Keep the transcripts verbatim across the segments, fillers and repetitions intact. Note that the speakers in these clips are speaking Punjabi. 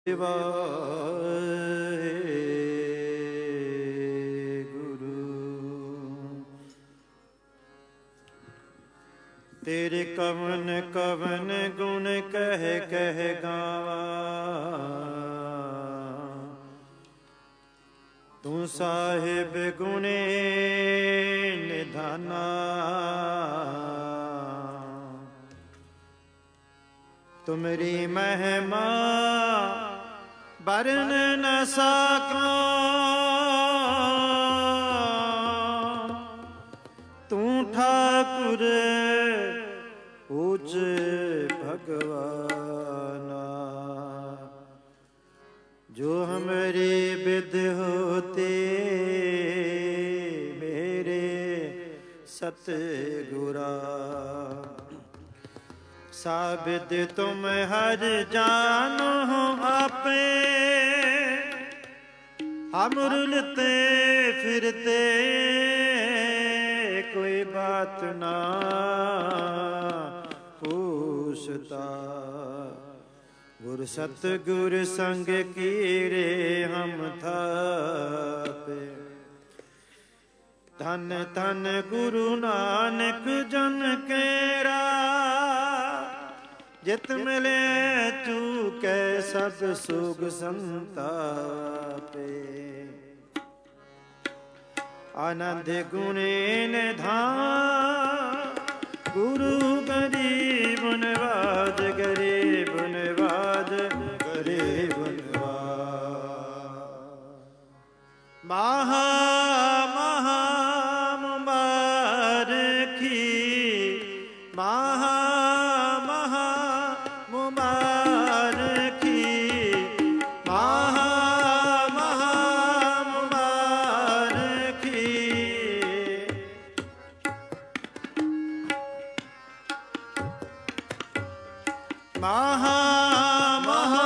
ਵਾਹਿਗੁਰੂ। ਤੇਰੇ ਕਵਨ ਕਵਨ ਗੁਣ ਕਹਿ ਕਹਿ ਗਾਵਾਂ, ਤੂੰ ਸਾਹਿਬ ਗੁਣੇ ਨਿਧਾਨਾ। ਤੁਮਰੀ ਮਹਿਮਾ ਬਰਨ ਨ ਸਾਕਾਂ, ਤੂੰ ਠਾਕੁਰ ਊਚ ਭਗਵਾਨਾ। ਜੋ ਹਮਰੀ ਬਿਦ ਹੋਤੇ ਮੇਰੇ ਸਤਿਗੁਰਾ। साबित तुम हर जानो आपे, हम रुलते फिरते कोई बात ना पूछता। गुर सतगुर संग कीरे हम थापे। धन धन गुरु नानक जन केरा, जित मिले चूके सब सुख संतापे। आनंद गुणे निधान गुरु गरीब नवाज, गरीब नवाज, गरीब नवाज। महा महा मुबारकी, महा महा महा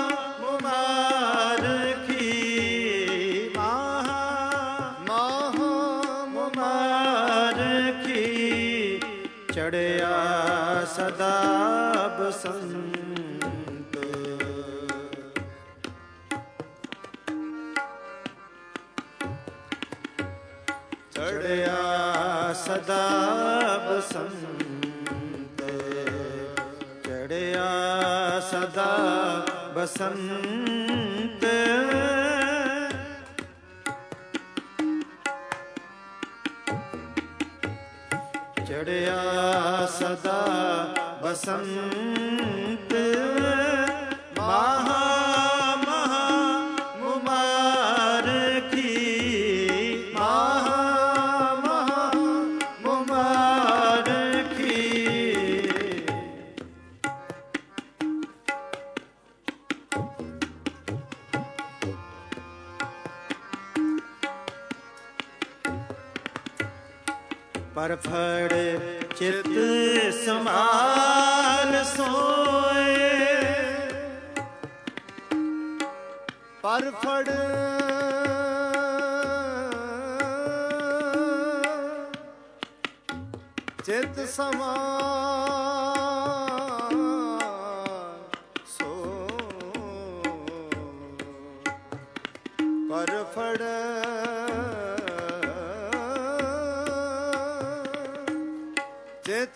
मुबारकी, महा महा मुबारकी। चढ़िया सदा बसंत, चढ़िया सदा बसंत। चढ़िया सदा बसंत, चढ़िया सदा बसंत। महा महा मुबारकी, महा महा मुबारकी। परफड़ चित समाल सोए, परफड़ चित समाल सोए। परफड़ चित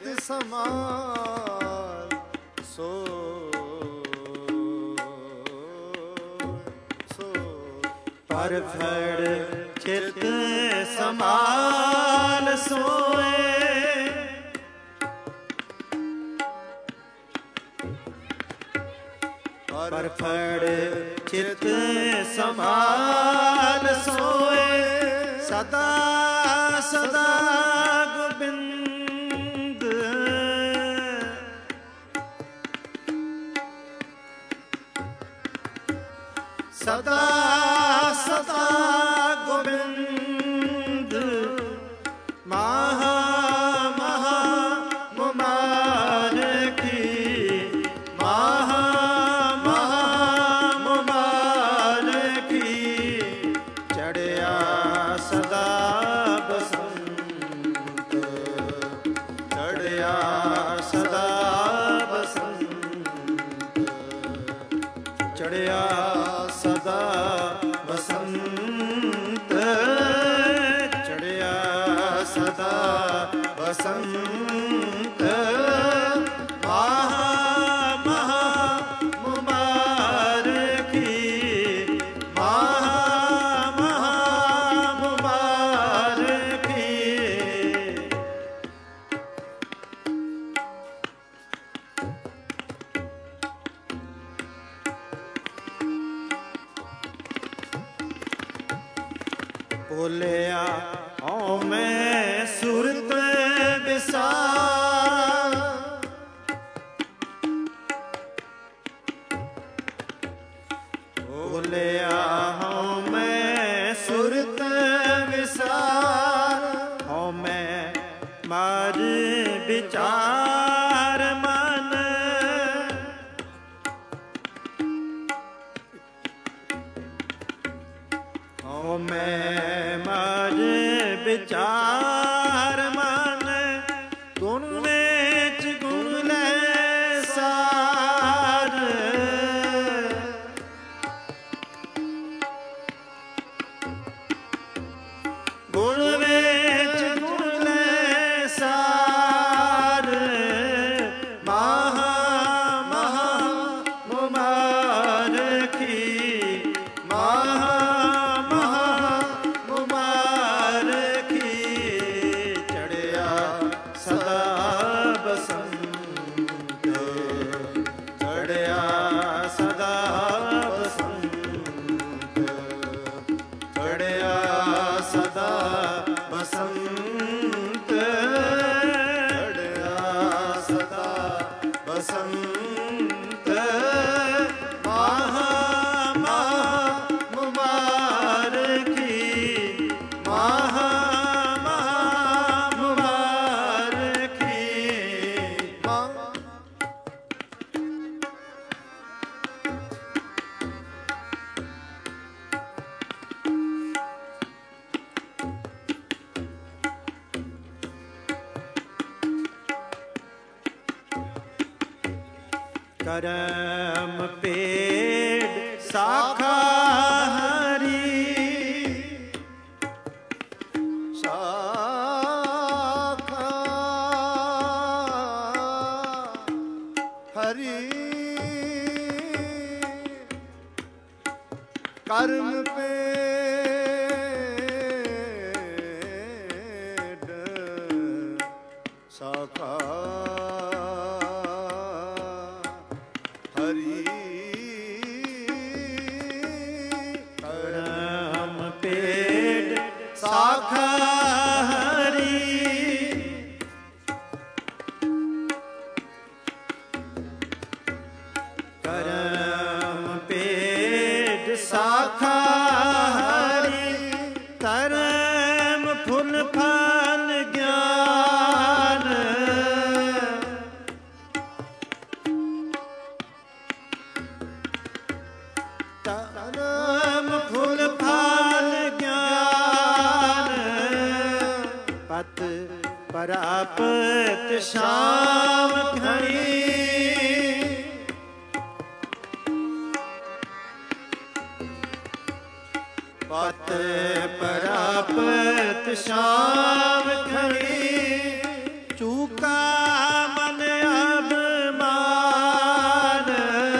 समाल सो सो। परफड़ चित समाल सोए, परफड़ चित समाल सोए। सदा सदा गोबिंद, सदा सदा गोविंद। महा महा मुबारकी, महा महा मुबारकी। चढ़िया सदा बसंत, चढ़िया सदा बसंत। चढ़िया ਸਦਾ ਬਸੰਤ ਚੜਿਆ ਸਦਾ ਬਸੰਤ ਮਹਾ ਮਹਾ ਮੁਬਾਰਕੀ ਮਹਾ ਮਹਾ ਮੁਬਾਰਕੀ ਬੋਲਿਆ ਓ ਮੈਂ ਸੁਰਤ ਵਿਸਾਰ ਬੋਲਿਆ ਹਉ ਮੈਂ ਸੁਰਤ ਵਿਸਾਰ ਹਉ ਮੈਂ ਮਰ ਵਿਚਾਰ ਮਨ ਹਉ ਮੈਂ ਮਰ ਵਿਚਾਰ ਮਨ ਗੁਣ ਵਿੱਚ ਗੁਣ ਲੈ ਸਾਰ ਗੁਣ ਵਿੱਚ ਗੁਣ ਲੈ ਸਾਰ ਮਹਾ ਮਹਾ ਮੁਬਾਰਕੀ ਮਹਾ ਮਹਾ ਮੁਬਾਰਕੀ ਚੜਿਆ ਸਦਾ ਬਸੰਤ ਚੜਿਆ ਸਦਾ ਬਸੰਤ ਚੜਿਆ ਸਦਾ ਬਸੰਤ ਚੜਿਆ ਸਦਾ ਬਸੰਤ ਮਹਾ ਮਹਾ ਮੁਬਾਰਕੀ ਮਹਾ ਮਹਾ ਮੁਬਾਰਕੀ ਕਰਮ ਪੇੜ ਸਾਖਾ ਹਰੀ ਸਾਖਾ ਹਰੀ ਕਰਮ ਪੇੜ ਸਾਖਾ ਹਰੀ ਕਰਮ ਪੇੜ ਸਾਖਾ ਹਰੀ ਕਰਮ ਪੇੜ ਸਾਖਾ ਹਰੀ ਧਰਮ ਫੁੱਲ ਫਲ ਗਿਆਨ ਧਰਮ ਫੁੱਲ ਫਲ ਗਿਆਨ ਪਤ ਪ੍ਰਾਪਤ ਸ਼ਾਮ ਘੜੀ ਪਤ ਪ੍ਰਾਪਤ ਸ਼ਾਮ ਘੜੀ ਚੂਕਾ ਮਨ ਅਭਿਮਾਨ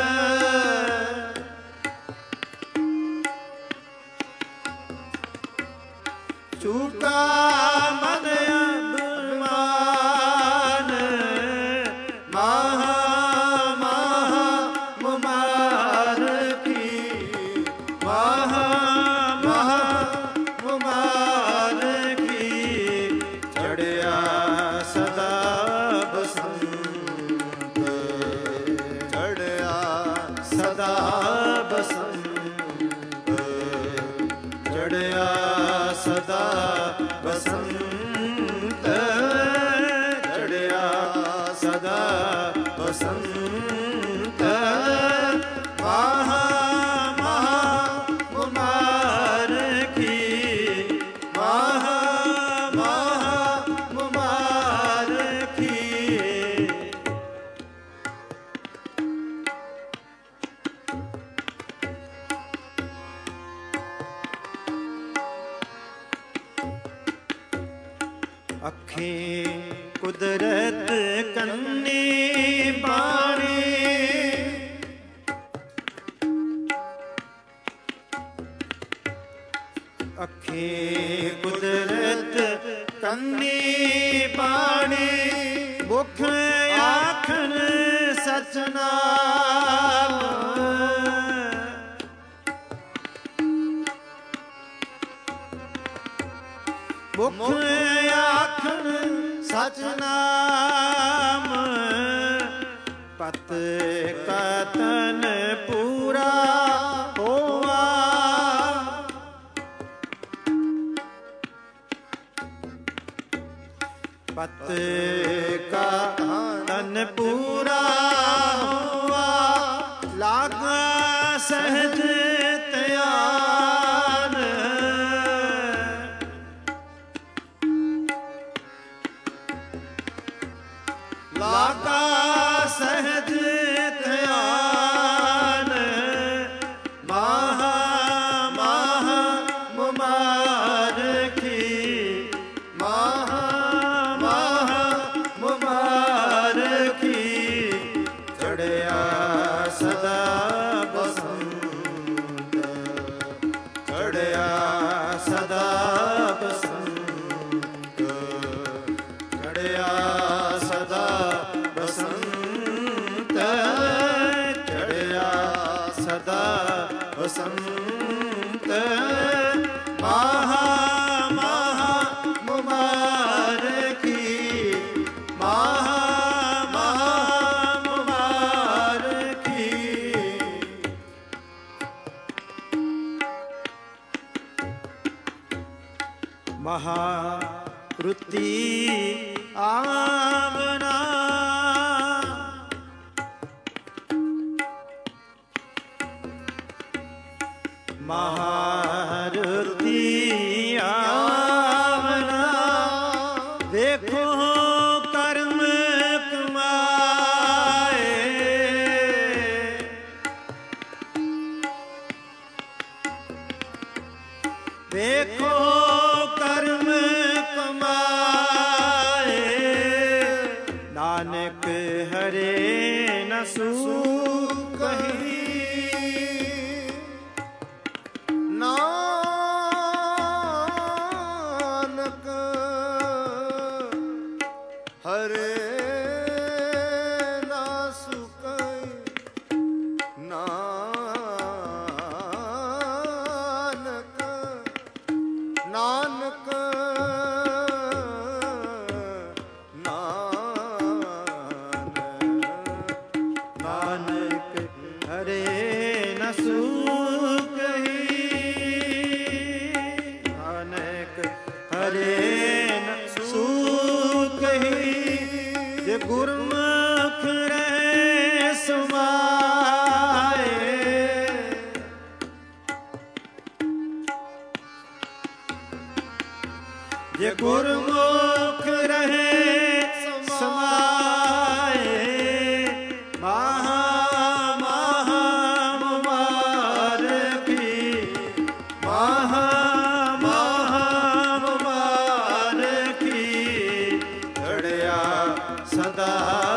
ਚੂਕਾ ਮਨ ਅਭਿਮਾਨ ਮਹਾ ਮਹਾ ਮੁਬਾਰਕੀ ਮਹਾ ਮਹਾ ਮੁਬਾਰਕੀ ਚੜਿਆ ਸਦਾ ਬਸੰਤ ਚੜਿਆ ਸਦਾ ਬਸੰਤ ਚੜਿਆ ਸਦਾ ਬਸੰਤ ਚੜਿਆ ਸਦਾ ਬਸੰਤ ਮਹਾ ਮਹਾ ਮੁਬਾਰਕੀ ਮਹਾ ਮਹਾ ਮੁਬਾਰਕੀ ਅੱਖੀ ਕੁਦਰਤ ਕੰਨੀ ਬਾਣੀ, ਅੱਖੀ ਕੁਦਰਤ ਕੰਨੀ ਬਾਣੀ, ਮੁਖ ਆਖਣ ਸਚ ਨਾਮ, ਮੁਖ ਆਖਣ ਸਚ ਨਾਮ, ਪਤ ਕਤਨ ਪੂਰਾ ਹੋਵਾ, ਪਤ ਕਾ ਤਨ ਪੂਰਾ ਹੋਵਾ, ਲਾਗਾ ਸਹਿਜ ਧਿਆਨ, ਲਾਗਾ ਸਹਿਜ ਧਿਆਨ, ਮਹਾ ਮਹਾ ਮੁਬਾਰਕੀ, ਮਹਾ ਮਹਾ ਮੁਬਾਰਕੀ, ਚੜਿਆ ਸਦਾ ਬਸੰਤ, ਚੜਿਆ ਸਦਾ ਬਸੰਤ, ਚੜਿਆ ਸਦਾ ਬਸੰਤ, ਚੜਿਆ ਸਦਾ ਬਸੰਤ, ਮਹਾ ਮਹਾ ਮੁਬਾਰਕੀ, ਮਹਾ ਮਹਾ ਮੁਬਾਰਕੀ। ਮਹਾਰੁਤੀ ਆਵਨਾ, ਮਹਾਰੁਤੀ ਆਵਨਾ, ਵੇਖੋ ਕਰਮ ਕਮਾਏ, ਵੇਖੋ ਕਰਮ ਕਮਾਏ, ਨਾਨਕ ਹਰੇ ਨ ਸੂਕਹੀ, ਨਾਨਕ ਹਰੇ ਨਾ ਸੁਕਈ, ਨਾਨਕ ਨਾਨਕ ਨਾਨਕ ਹਰੇ ਨ ਸੂਕਹੀ, ਨਾਨਕ ਹਰੇ ਨ ਸੂਕਹੀ, ਜੇ ਗੁਰਮੁਖ ਰਹਿ ਸਮਾਏ, ਜੇ ਗੁਰਮੁਖ ਰਹੇ ਸਮਾਏ, ਮਹਾ ਮਹਾ ਮੁਬਾਰਕੀ, ਮਹਾ ਮਹਾ ਮੁਬਾਰਕੀ, ਚੜਿਆ ਸਦਾ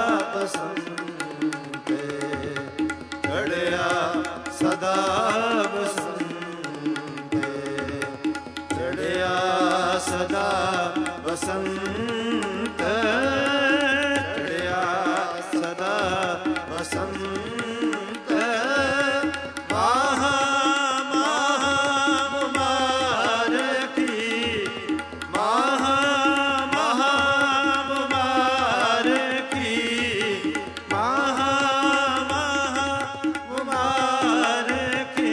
ਬਸੰਤ, ਚੜਿਆ ਸਦਾ ਬਸੰਤ, ਚੜਿਆ ਸਦਾ ਬਸੰਤ, ਚੜਿਆ ਸਦਾ ਬਸੰਤ, ਮਹਾ ਮਹਾ ਮੁਬਾਰਕੀ, ਮਹਾ ਮਹਾ ਮੁਬਾਰਕੀ, ਮਹਾ ਮਹਾ ਮੁਬਾਰਕੀ।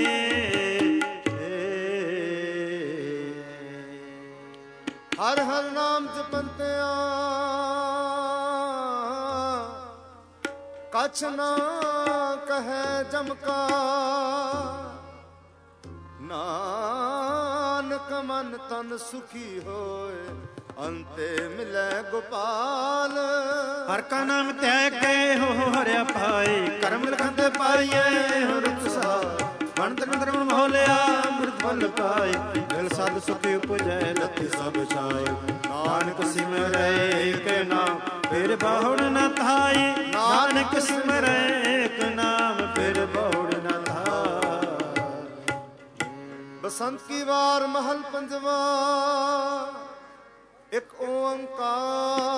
ਹਰ ਹਰ ਨਾਮ ਜਪੰਤਿਆ ਕਛ ਨਾ ਕਹੈ ਜਮਕਾ, ਨਾਨਕ ਮਨ ਤਨ ਸੁਖੀ ਹੋਏ, ਅੰਤੇ ਮਿਲੈ ਗੋਪਾਲ। ਹਰ ਕਾ ਨਾਮ ਧਿਆਇ ਕੇ ਹੋ ਹਰਿਆ ਪਾਏ, ਕਰਮ ਲਖੰਦੇ ਪਾਈਏ ਹੋ ਰੁਤ ਸਾ, ਮਨ ਤਨ ਧਰਮ ਮੋਹ ਲਿਆ ਅੰਮ੍ਰਿਤ ਫਲ ਪਾਏ, ਦਿਲ ਸਾਧ ਸਦ ਸੁਖ ਉਪਜੈ ਲਥਿ ਸਭ ਛਾਏ। ਨਾਨਕ ਸਿਮਰੈ ਏਕ ਨਾਮ ਫਿਰ ਬਹੁੜ ਨ ਥਾਈ। ਨਾਨਕ ਸਿਮਰੈ ਏਕ ਨਾਮ ਫਿਰ ਬਹੁੜ ਨ ਥਾਈ। ਬਸੰਤ ਕੀ ਵਾਰ ਮਹਲ ਪੰਜਵਾ ਇੱਕ ਓੰਕਾਰ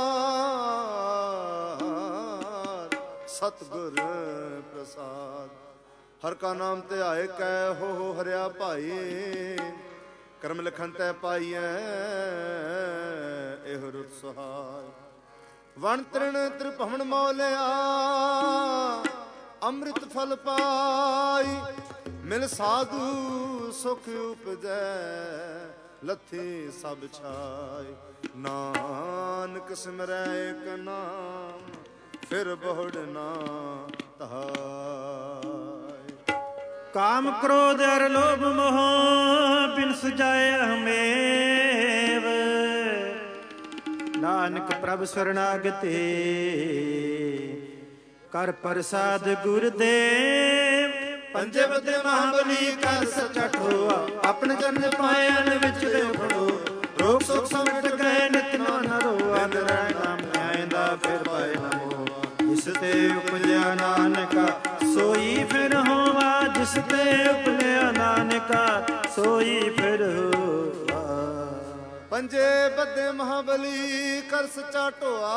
ਸਤਿਗੁਰ ਪ੍ਰਸਾਦ। ਹਰ ਕਾ ਨਾਮ ਧਿਆਏ ਕੈ ਹੋ ਹੋ ਹਰਿਆ ਭਾਈ। ਕਰਮ ਲਖਨ ਤੈ ਪਾਈਐ ਇਹ ਰੁਤ ਸੁਹਾਈ। ਵਣ ਤ੍ਰਿਣ ਤ੍ਰਿਭਵਨ ਮੌਲਿਆ ਅੰਮ੍ਰਿਤ ਫਲ ਪਾਈ। ਮਿਲ ਸਾਧੂ ਸੁਖ ਉਪਜੈ ਲੱਥੀ ਸਭ ਛਾਈ। ਨਾਨਕ ਸਿਮਰੈ ਏਕ ਨਾਮ ਫਿਰ ਬਹੁੜ ਨਾ ਧਾਇ। ਕਾਮ ਕ੍ਰੋਧ ਅਰ ਲੋਭ ਮੋਹ ਬਿਨ ਸੁਜਾਏ ਹਮੇਵ। ਨਾਨਕ ਪ੍ਰਭ ਸਰਣਾਗਤੇ ਕਰ ਪ੍ਰਸਾਦ ਗੁਰਦੇਵ। ਪੰਜੇ ਬਦੇ ਮਹਾਬਲੀ ਕਰ ਸਚਠੋ ਆਪਣੇ ਚਰਨ ਪਾਇਨ ਵਿੱਚ ਦੇ ਫੜੋ। ਰੋਗ ਸੁਖ ਸਮਟ ਗਏ ਨਿਤ ਨਾਮ ਰੋਆ। ਨਿਰੈ ਨਾਮ ਆਇਂਦਾ ਫਿਰ ਪਾਏ ਨਮੋ। ਜਿਸ ਤੇ ਉਪਜਿਆ ਨਾਨਕਾ ਸੋਈ ਫਿਰ ਹੋਵਾ। ਜਿਸ ਤੇ ਉਪਜਿਆ ਨਾਨਕਾ ਸੋਈ ਫਿਰ ਹੋਵਾ। ਪੰਜੇ ਬੱਦੇ ਮਹਾਬਲੀ ਕਰ ਸੱਚਾ ਢੋਆ।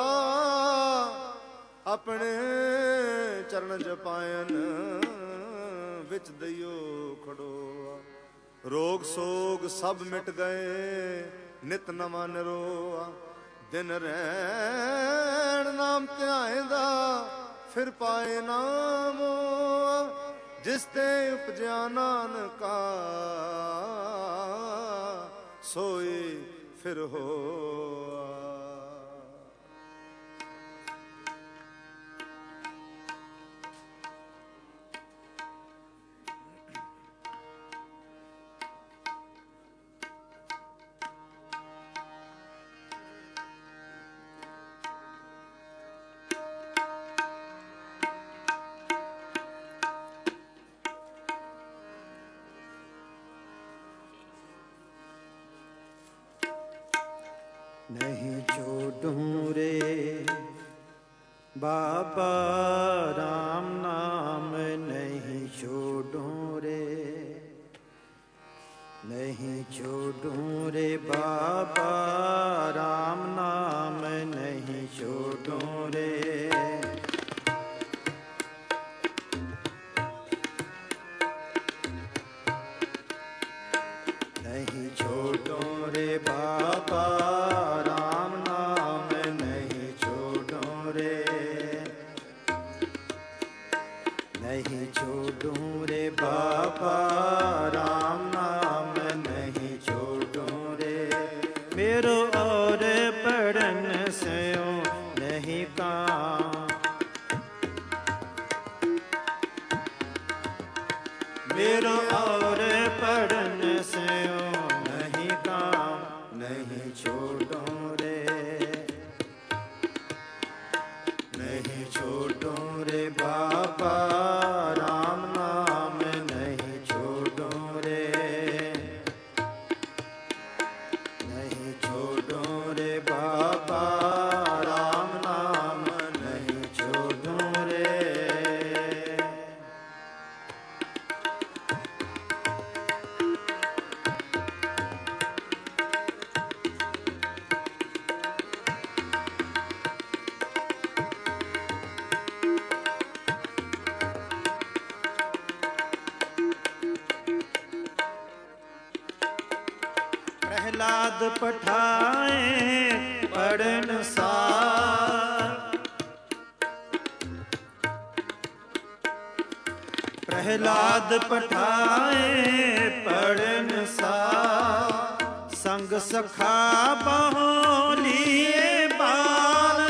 ਆਪਣੇ ਚਰਨ ਜਪਾਇਨ ਵਿੱਚ ਦਈਓ ਖੜੋਆ। ਰੋਗ ਸੋਗ ਸਭ ਮਿਟ ਗਏ ਨਿਤ ਨਵਾਂ ਨਿਰੋਆ। ਦਿਨ ਰਹਿਣ ਨਾਮ ਧਿਆਏਂਦਾ ਫਿਰ ਪਾਏ ਨਾਮ। ਜਿਸ ਤੇ ਉਪਜਿਆ ਨਾਨਕਾ ਸੋਈ ਫਿਰ ਹੋਆ। ਨਹੀਂ ਛੋਡੂੰ ਰੇ ਬਾਬਾ ਰਾਮ ਨਾਮ। ਨਹੀਂ ਛੋਡੂੰ ਰੇ ਨਹੀਂ ਛੋਡੂੰ ਰੇ ਬਾਬਾ ਰਾਮ ਨਾਮ। ਨਹੀਂ ਛੋਡੂੰ ਰੇ ਨਹੀਂ ਛੋਡੂੰ ਰੇ ਬਾਬਾ ਰਾਮ ਨਾਮ। ਨਹੀਂ ਛੋਡੂੰ ਰੇ ਨਹੀਂ ਛੋਡੂੰ ਰੇ ਬਾਬਾ ਰਾਮ ਨਾਮ। ਨਹੀਂ ਛੋਡੂੰ ਰੇ मेरो और पढ़न स्यो नहीं काम। मेरो और पढ़न स्यो नहीं काम। नहीं छोड़ूं रे नहीं छोड़ूं रे बाबा राम नाम। नहीं छोड़ूं रे नहीं छोड़ूं रे बाबा राम नाम। नहीं छोड़ूं रे प्रहलाद पठाए पढ़न सार। प्रहलाद पठाए पढ़न सार। संग सखा बहुलिए बाल।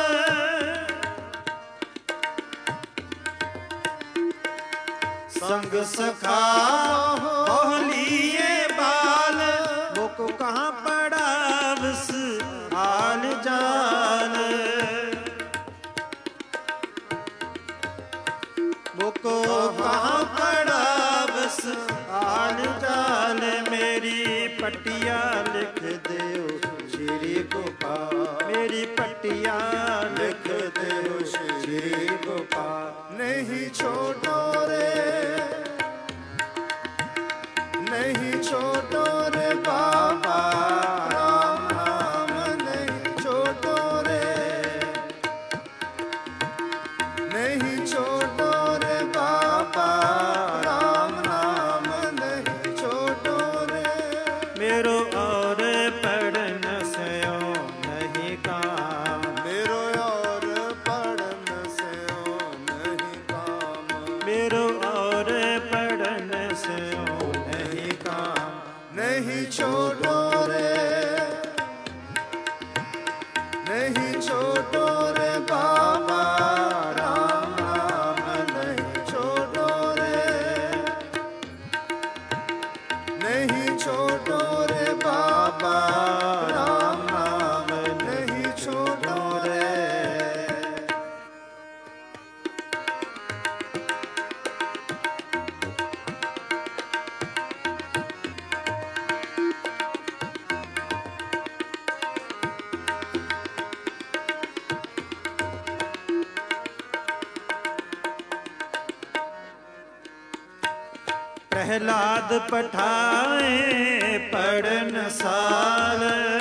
संग सखा बहुलिए बाल। को कहाँ पड़ा बस आल जाल। वो को कहाँ पड़ा बस आल जाल। मेरी पटियाल नहीं छोड़ो रे बाबा राम नाम नहीं छोड़ो रे नहीं छोड़ो रे बाबा राम नाम नहीं छोड़ो रे मेरो और पढ़न से नहीं काम मेरो और पढ़न से नहीं काम मेरो और पढ़न से नहीं काम नहीं छोड़ो रे नहीं छोड़ो रे बाबा राम नाम नहीं छोड़ो रे नहीं छोड़ो रे बाबा राम नाम नहीं छोड़ो रे प्रहलाद पठाए पढ़न साल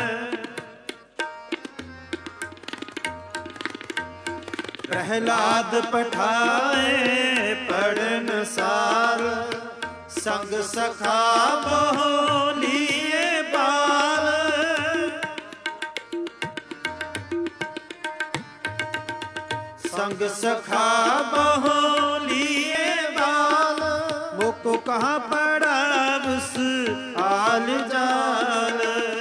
प्रहलाद पठाए पढ़न साल संग सखा बोलिए बाल संग सखा बोलिए बाल मुको कहाँ पड़ा उस आल जाल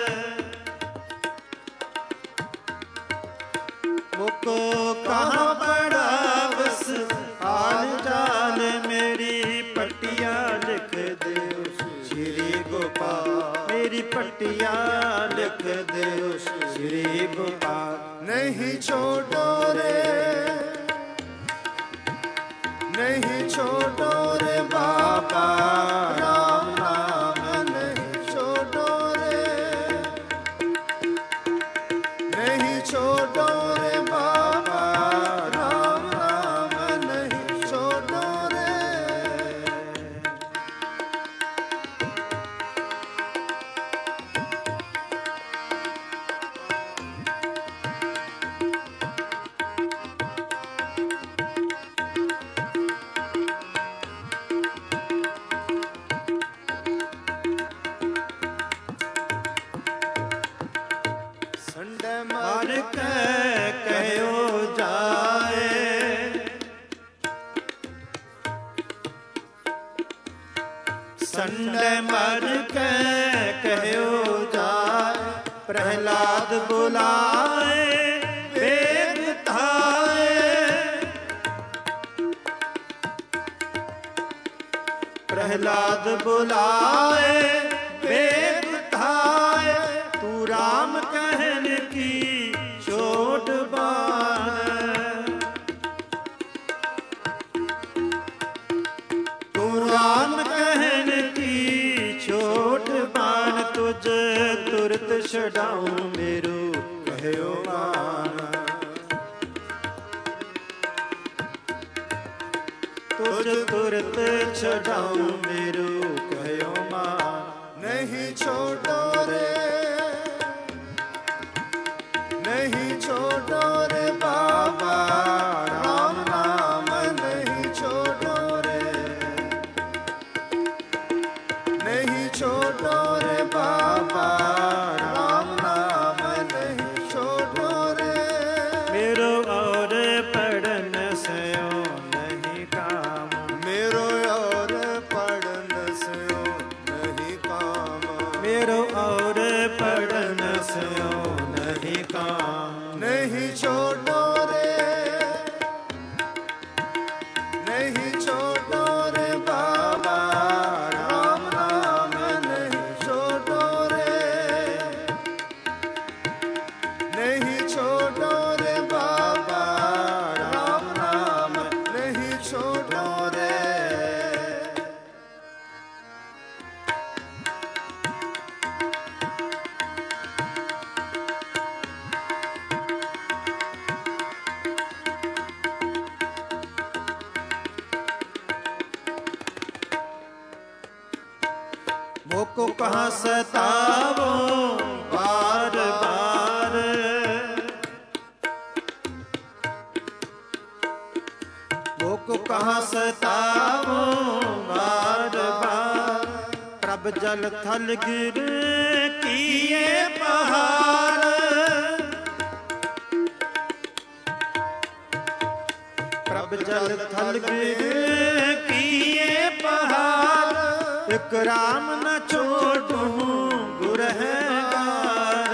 मुको कहाँ पड़ा उस आल जाल मेरी पट्टिया लिख दे श्री गोपाल मेरी पट्टिया लिख दे श्री गोपाल नहीं छोड़ो रे नहीं छोड़ो रे बाबा राम नाम नहीं छोड़ो रे नहीं छोड़ो रे बाबा राम नाम नहीं छोड़ो रे मार के कहो जाए संड मर के कहो जाए प्रहलाद बुलाए वेद थाए प्रहलाद बुलाए वेद थाए तू राम कहन की चोट बान तू राम कहन की चोट बान तुझ तुरत छड़ाऊं मेरो कहो मान तुझ तुरत छड़ाऊं मेरो कहो मान नहीं छोड़ो रे नहीं छोड़ो रे बाबा राम नाम नहीं छोड़ो रे नहीं छोड़ो रे बाबा राम नाम नहीं छोड़ो रे मेरो और पढ़न से नहीं काम मेरो और पढ़न से नहीं काम मेरो और पढ़न से नहीं काम नहीं छोड़ो रे नहीं छोड़ो रे बाबा राम नाम नहीं छोड़ो रे नहीं छोड़ो रे बाबा राम नाम नहीं छोड़ो रे मोको कहाँ सतावो बार बार, मोको कहाँ सतावो बार बार। प्रभ जल थल गिर किए पहाड़, प्रभ जल थल गिर किए पहाड़। एक राम न छोड़ू गुरहगार,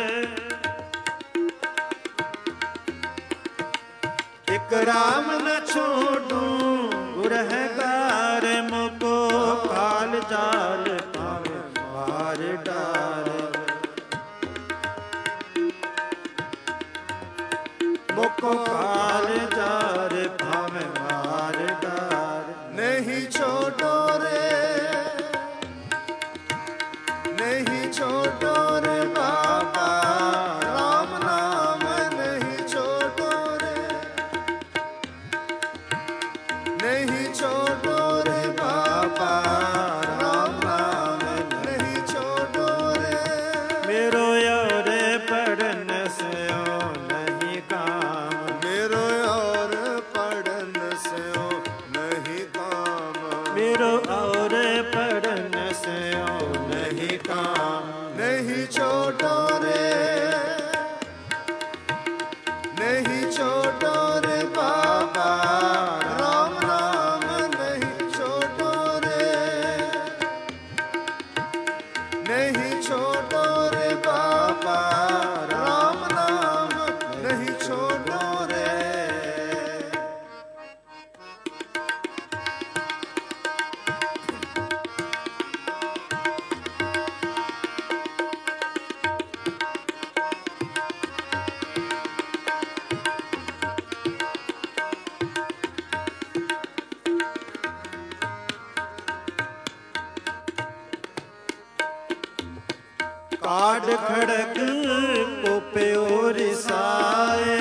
एक राम न छोड़ू गुरहगार। मोको काल जाल पावे मार डार, मोको काल जाल पावे मार डार। नहीं छोड़ो रे, नहीं छोड़ो रे बाबा राम नाम, नहीं छोड़ो रे, नहीं छोड़ो रे बाबा राम नाम, नहीं छोड़ो रे। मेरो और पढ़न से नहीं काम, मेरो और पढ़न से नहीं काम, मेरो और पढ़न से नहीं काम। नहीं छोड़ो रे, नहीं छोड़ो रे बाबा राम नाम, नहीं छोड़ो रे, नहीं छोड़ो रे बाबा राम नाम, नहीं छोड़ो रे। काड खड़क कोपे और साए,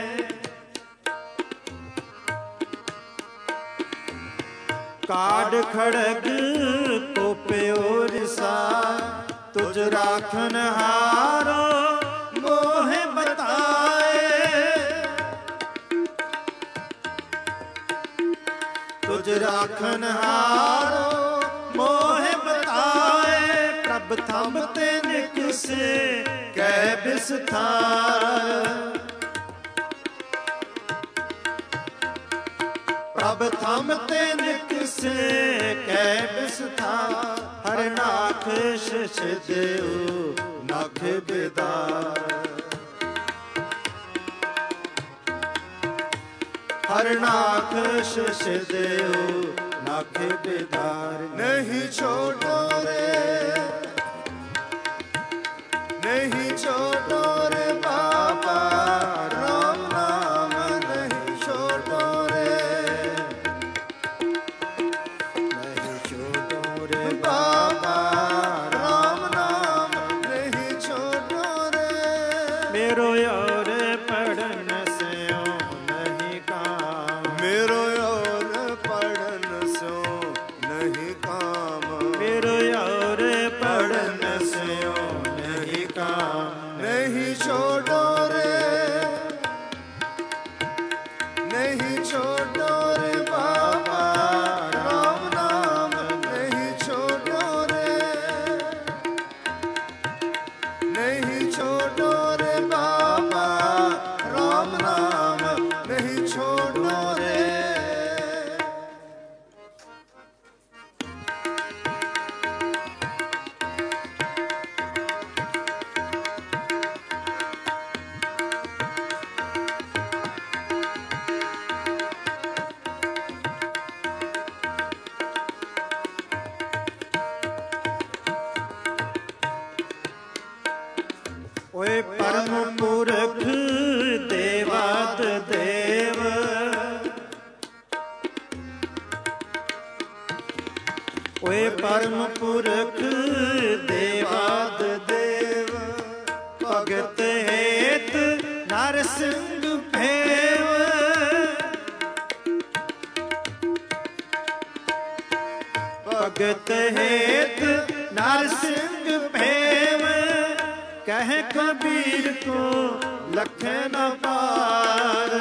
काड खड़क कोपे और साए। तुझ राखन हारो मोहे बताए, तुझ राखन हारो मोहे बताए। प्रभ थंबते निकसे कै बिस्तार, प्रभ थंबते निकसे कै बिस्तार। हर नाथ शिष देव नख बिदार, हर नाथ शिष देव नख बिदार। नहीं छोड़ो रे, नहीं छोड़ो रे बाबा राम नाम, नहीं छोड़ो रे, नहीं छोड़ो रे बाबा राम नाम, नहीं छोड़ो रे। मेरो और पढ़न से नहीं काम, मेरो और पढ़न से नहीं काम, मेरो और पढ़न से नहीं काम। नहीं छोड़ो रे, नहीं छोड़ो रे बाबा राम नाम, नहीं छोड़ो रे, नहीं छोड़ो रे बाबा राम नाम, नहीं छोड़ो रे। ओए परम पुरख देवात देव, ओए परम पुरख देवात देव। भगत हेत नरसिंह भेव, भगत हेत नरसिंह प्रेम कह कबीर को लख न पार।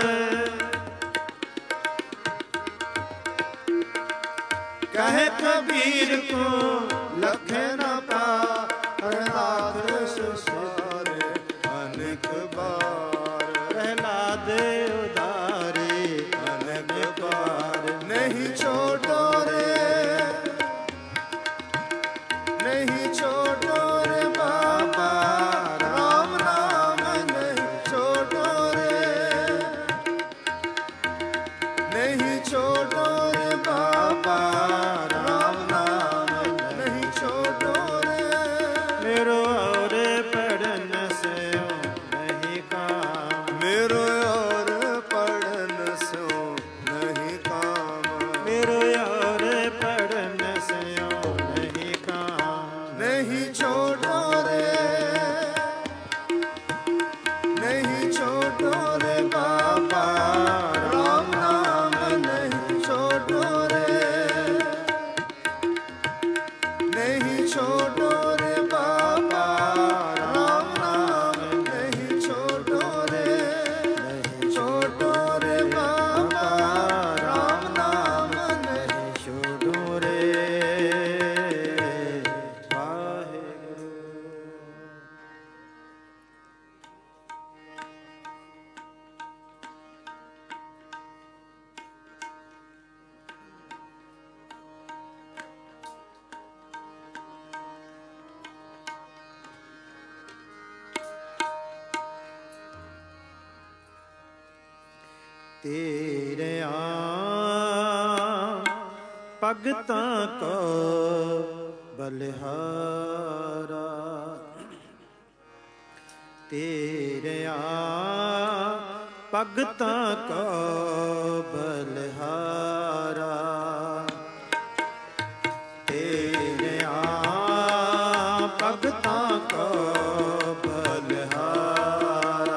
कह कबीर को लख न पार। नाथ सुसारे अनेक बार। प्रहलाद उदारे अनेक बार। नहीं छोड़ो रे, नहीं छोड़ो रे बाबा राम नाम। नहीं छोड़ो रे, नहीं छोड़ो रे बाबा राम नाम। नहीं छोड़ो रे। मेरो और पढ़न से नहीं काम। मेरो और पढ़न से नहीं काम। मेरो और पढ़न से नहीं काम। नहीं छोड़ो रे, नहीं छोड़ो रे बाबा राम नाम। नहीं छोड़ो रे, नहीं छोड़ो रे बाबा राम नाम। नहीं छोड़ो रे, नहीं छोड़ो रे बाबा राम नाम। नहीं छोड़ो रे वाहेगुरु। तेरे आ भगतां को बलिहारा। तेरे आ भगतां को बलिहारा। तेरे आ भगतां को बलिहारा।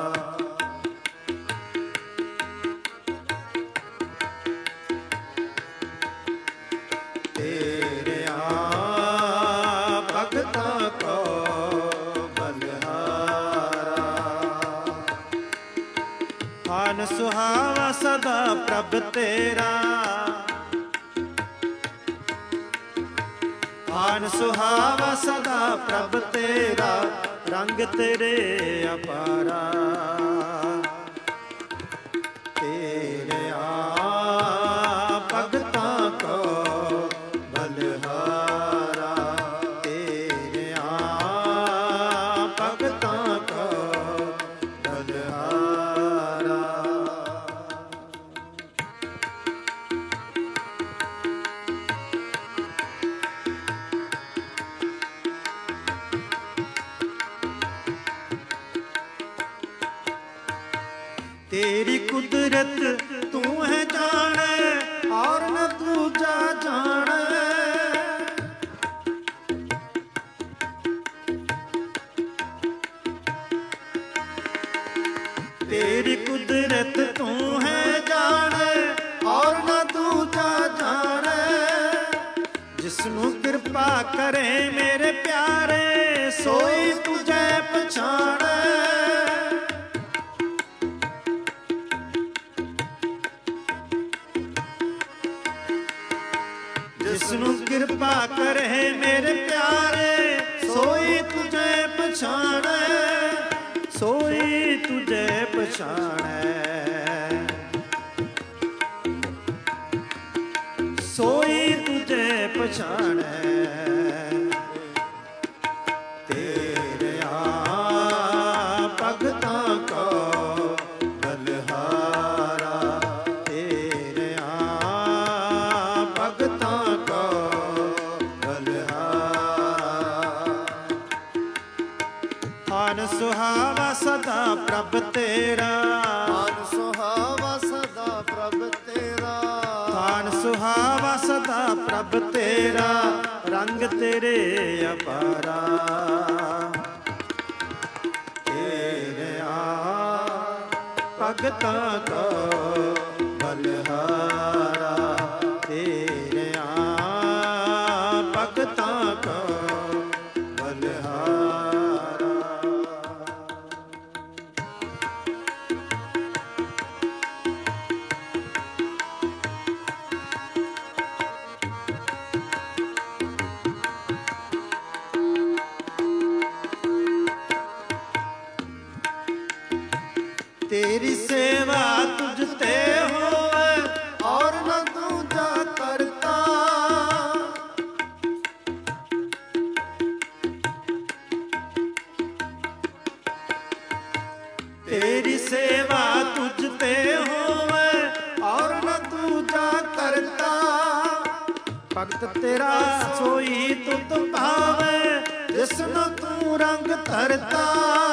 तेरे आ भगतां को बलिहारा। आन सुहावा सदा प्रभ तेरा। आन सुहावा सदा प्रभ तेरा। रंग तेरे अपारा। तेरे आ भगतां को बलिहारा। तेरे आ भगतां को बलिहारा। तेरी कुदरत तू है जाने और न दूजा जाने। तेरी कुदरत तू है जाने और न दूजा जाने। जिसनू कृपा करे मेरे प्यारे सोई तुझे पछाणे। जिसनू कृपा करे मेरे प्यारे सोई तुझे पछाणे। सोई तुझे पछाणे। सोई तुझे पछाणे। तेरे आ भगतां को बलिहारा। तेरे आ भगतां को बलिहारा। आन सुहावा सदा प्रभ तेरा। आन सुहावा सदा प्रभ तेरा। आन सुहावा सदा प्रभ तेरा। रंग तेरे अपारा। तेरे आ भगतां को बलिहारा। तेरे आ भगतां ਭਗਤਾਂ ਕਾ ਬਲਿਹਾਰਾ। ਤੇਰੀ ਸੇਵਾ ਤੁਝ ਤੇ ਹੋਵੇ ਔਰ ਨ ਦੂਜਾ ਕਰਤਾ। ਤੇਰੀ ਸੇਵਾ ਤੁਝ ਤੇ ਹੋਵੇ ਔਰ ਨ ਦੂਜਾ ਕਰਤਾ। ਭਗਤ ਤੇਰਾ ਸੋਈ ਤੁਧ ਭਾਵੇ ਜਿਸਨੂੰ ਤੂੰ ਰੰਗ ਧਰਤਾ।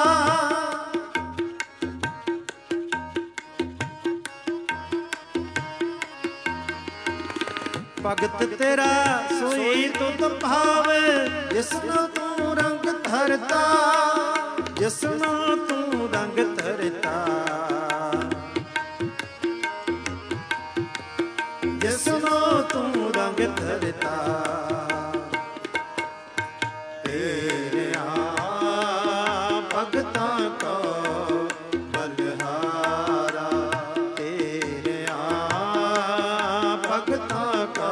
ਭਗਤ ਤੇਰਾ ਸੋਈ ਤੁਧ ਭਾਵੇ ਜਿਸਨੂੰ ਤੂੰ ਰੰਗ ਧਰਤਾ। ਜਿਸਨੂੰ ਤੂੰ ਰੰਗ ਧਰਤਾ। ਜਿਸਨੂੰ ਤੂੰ ਰੰਗ ਧਰਤਾ। ਤੇਰਿਆਂ ਭਗਤਾਂ ਕੋ ਬਲਿਹਾਰਾ। ਤੇਰਿਆਂ ਭਗਤਾਂ ਕੋ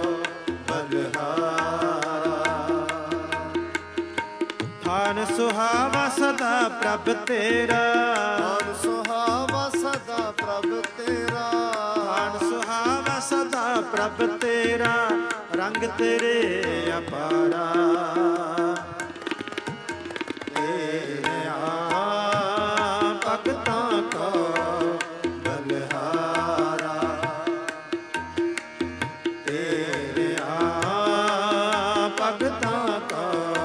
ਥਾਨ ਸੁਹਾਵਾ ਸਦਾ ਪ੍ਰਭ ਤੇਰਾ। ਥਾਨ ਸੁਹਾਵਾ ਸਦਾ ਪ੍ਰਭ ਤੇਰਾ। ਥਾਨ ਸੁਹਾਵਾ ਸਦਾ ਪ੍ਰਭ ਤੇਰਾ ਰੰਗ ਤੇਰੇ ਅਪਾਰਾ। ਤੇਰਿਆਂ ਭਗਤਾਂ ਕੋ ਬਲਿਹਾਰਾ। ਤੇਰਿਆਂ ਭਗਤਾਂ ਕੋ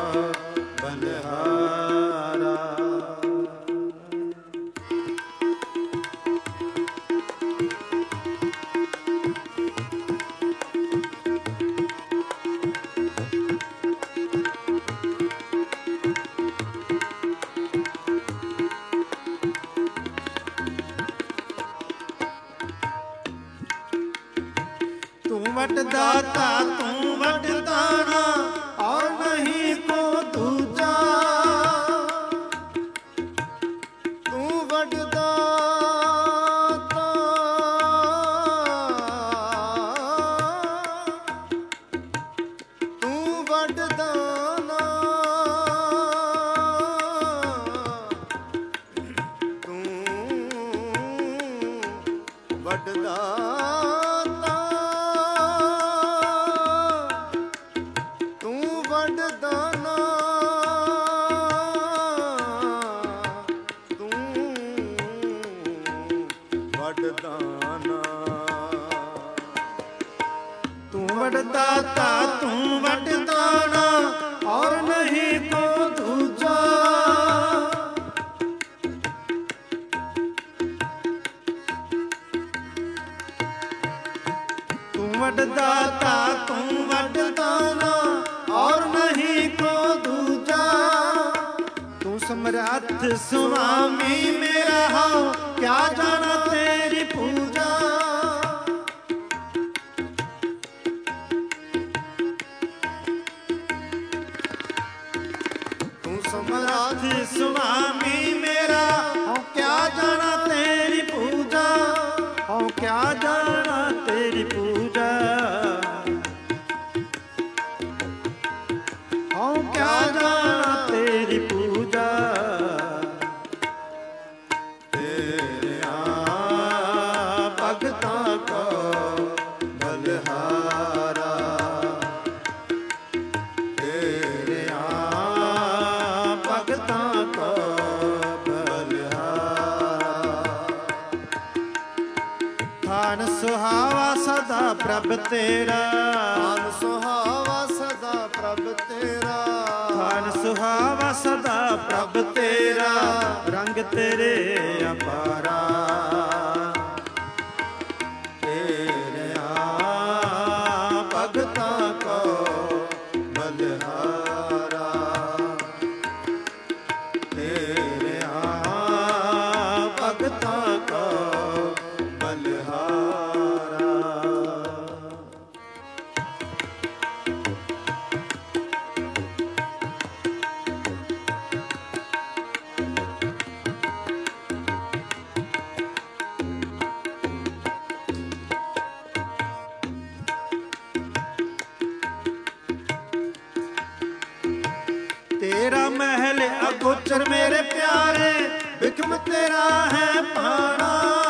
ਬਲਿਹਾਰਾ। ਤੂੰ ਵਟ ਦਾਤਾ ਤੂੰ ਵਟ ਦਾਣਾ ਔਰ ਨਹੀਂ ਕੋ ਦੂਜਾ। ਤੂੰ ਵੱਡ ਦਾਤਾ ਤੂੰ ਵੱਡ ਦਾਨਾ। ਤੂੰ ਵੱਡ ਦਾਤਾ ਤੂੰ ਵੱਡ ਦਾਨਾ। ਤੂੰ ਵੱਡ ਦਾਨਾ। ਤੂੰ ਵਟ ਦਾਤਾ ਤੂੰ ਵਟ ਦਾਣਾ ਔਰ ਨਹੀਂ ਕੋ ਦੂਜਾ। ਤੂੰ ਵਟ ਦਾਤਾ ਤੂੰ ਵਟ ਦਾਣਾ ਔਰ ਨਹੀਂ ਕੋ ਦੂਜਾ। ਤੂੰ ਸਮਰੱਥ ਸੁਆਮੀ ਮੇਰਾ ਹਉ ਕਿਆ ਜਾਣਾ ਤੇਰੀ ਪੂਜਾ। ਤੂੰ ਸਮਰੱਥ ਸਮਰਾਥ ਸੁਆਮੀ ਮੇਰਾ ਹਉ ਕਿਆ ਜਾਣਾ ਤੇਰੀ ਪੂਜਾ। ਹਉ ਕਿਆ ਜਾਣਾ ਤੇਰੀ ਪੂਜਾ। ਹਉ ਕਿਆ ਜਾਣਾ ਤੇਰੀ ਪੂਜਾ। ਤੇਰਿਆਂ ਭਗਤਾਂ ਕੋ ਬਲਿਹਾਰਾ। ਤੇਰਿਆਂ ਭਗਤਾਂ ਕੋ ਬਲਿਹਾਰਾ। ਥਾਨ ਸੁਹਾਵਾ ਸਦਾ ਪ੍ਰਭ ਤੇਰਾ। ਥਾਨ ਸੁਹਾਵਾ ਸਦਾ ਪ੍ਰਭ ਤੇਰਾ। ਥਾਨ ਸੁਹਾਵਾ ਸਦਾ ਪ੍ਰਭ ਤੇਰਾ ਰੰਗ ਤੇਰੇ ਅਪਾਰਾ। ਤੇਰਿਆਂ ਭਗਤਾਂ ਕੋ ਬਲਿਹਾਰਾ। ਤੇਰਿਆਂ ਭਗਤਾਂ ਕੋ ਬਲਿਹਾਰਾ। ਤੇਰਾ ਮਹਿਲ ਅਗੋਚਰ ਮੇਰੇ ਪਿਆਰੇ, ਬਿਕਮ ਤੇਰਾ ਹੈ ਪਾਣਾ।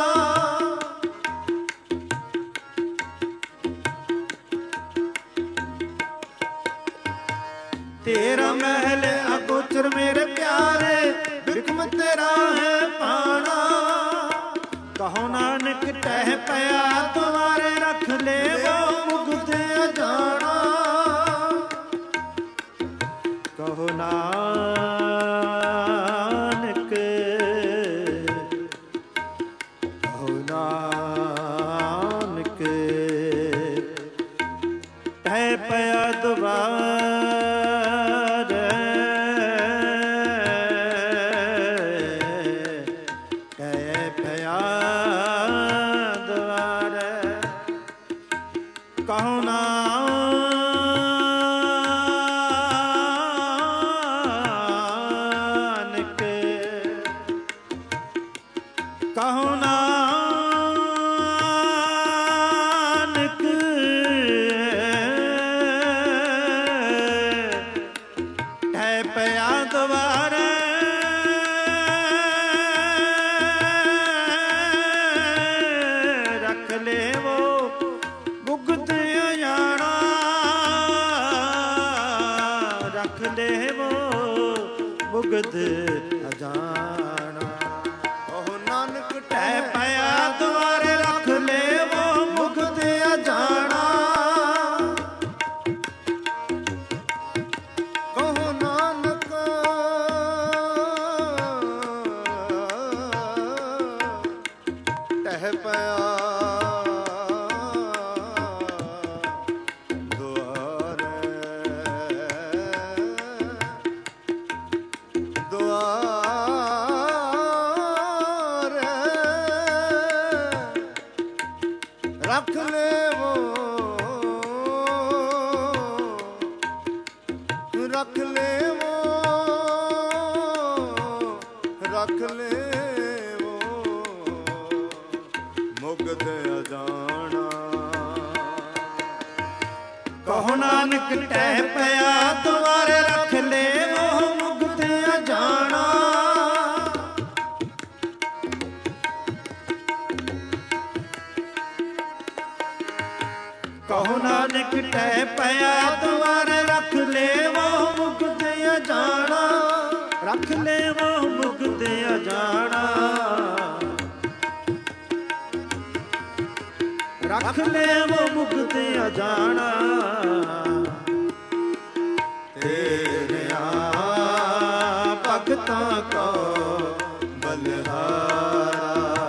ਤੇਰਾ ਮਹਿਲ ਅਗੋਚਰ ਮੇਰੇ ਪਿਆਰੇ, ਬਿਕਮ ਤੇਰਾ ਹੈ ਪਾਣਾ। ਕਹੋ ਨਾਨਕ ਟਹਿ ਪਿਆ ਦੁਆਰੇ, ਰੱਖ ਲੇਵੋ ਮੁਕਤ ਅਜਾਣਾ। ਕਹੋ ਨਾਨਕ, ਕਹੋ ਨਾਨਕ ਟਹਿ ਪਿਆ ਦੁਆਰੇ, ਟਹਿ ਪਿਆ ਦੁਆਰੇ। ਕਹੋ ਨਾਨਕ, ਕਹੋ ਨਾਨਕ ਟਹਿ ਪਿਆ ਦੁਆਰੇ, ਰੱਖ ਲੇਵੋ ਮੁਕਤ ਅਜਾਣਾ। ਰੱਖ ਲੇਵੋ ਮੁਕਤ ਅਜਾਣਾ। ਉਹ ਨਾਨਕ ਟਹਿ ਪਿਆ ਦੁਆਰੇ, ਰੱਖ ਲੇਵੋ ਮੁਕਤ ਅਜਾਣਾ। ਕਹੋ ਨਾਨਕ ਟਹਿ ਪਿਆ ਦੁਆਰੇ, ਦੁਆਰੇ ਰੱਖ ਲੇਵੋ, ਰੱਖ ਲੇਵੋ, ਰੱਖ ਲੇਵੋ ਮੁਕਤ ਅਜਾਣਾ। ਕਹੋ ਨਾਨਕ ਟਹਿ ਪਿਆ ਦੁਆਰੇ, ਰੱਖ ਲੇਵੋ ਮੁਕਤ ਅਜਾਣਾ। ਕਹੋ ਨਾਨਕ ਟਹਿ ਪਿਆ ਦੁਆਰੇ, ਰੱਖ ਲੇਵੋ ਮੁਕਤ ਅਜਾਣਾ। ਰੱਖ ਲੇਵੋ ਮੁਕਤ ਅਜਾਣਾ। ਰੱਖ ਲੇਵੋ ਮੁਕਤ ਅਜਾਣਾ। ਤੇਰਿਆਂ ਭਗਤਾਂ ਕੋ ਬਲਿਹਾਰਾ,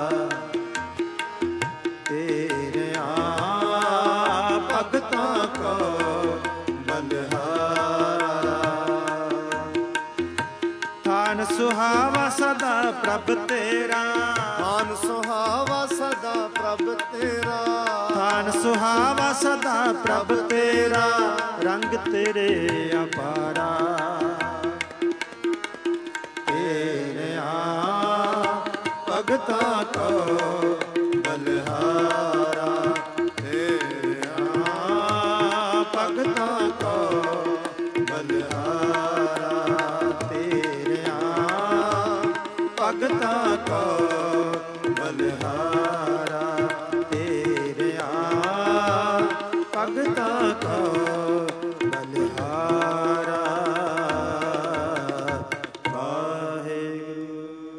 ਤੇਰਿਆਂ ਭਗਤਾਂ ਕੋ ਬਲਿਹਾਰਾ। ਥਾਨ ਸੁਹਾਵਾ ਸਦਾ ਪ੍ਰਭ ਤੇਰਾ, ਥਾਨ ਸੁਹਾਵਾ ਸਦਾ ਪ੍ਰਭ ਤੇਰਾ। ਥਾਨ ਸੁਹਾਵਾ ਸਦਾ ਪ੍ਰਭ ਤੇਰਾ, ਰੰਗ ਤੇਰੇ ਅਪਾਰਾ। ਤੇਰਿਆਂ ਭਗਤਾਂ ਕੋ ਬਲਿਹਾਰਾ, ਤੇਰਿਆਂ ਭਗਤਾਂ ਕੋ ਬਲਿਹਾਰਾ। ਤੇਰਿਆਂ ਭਗਤਾਂ ਕੋ ਬਲਿਹਾਰਾ। ਤੇਰਿਆਂ ਭਗਤਾਂ ਕੋ ਬਲਿਹਾਰਾ। ਵਾਹਿਗੁਰੂ।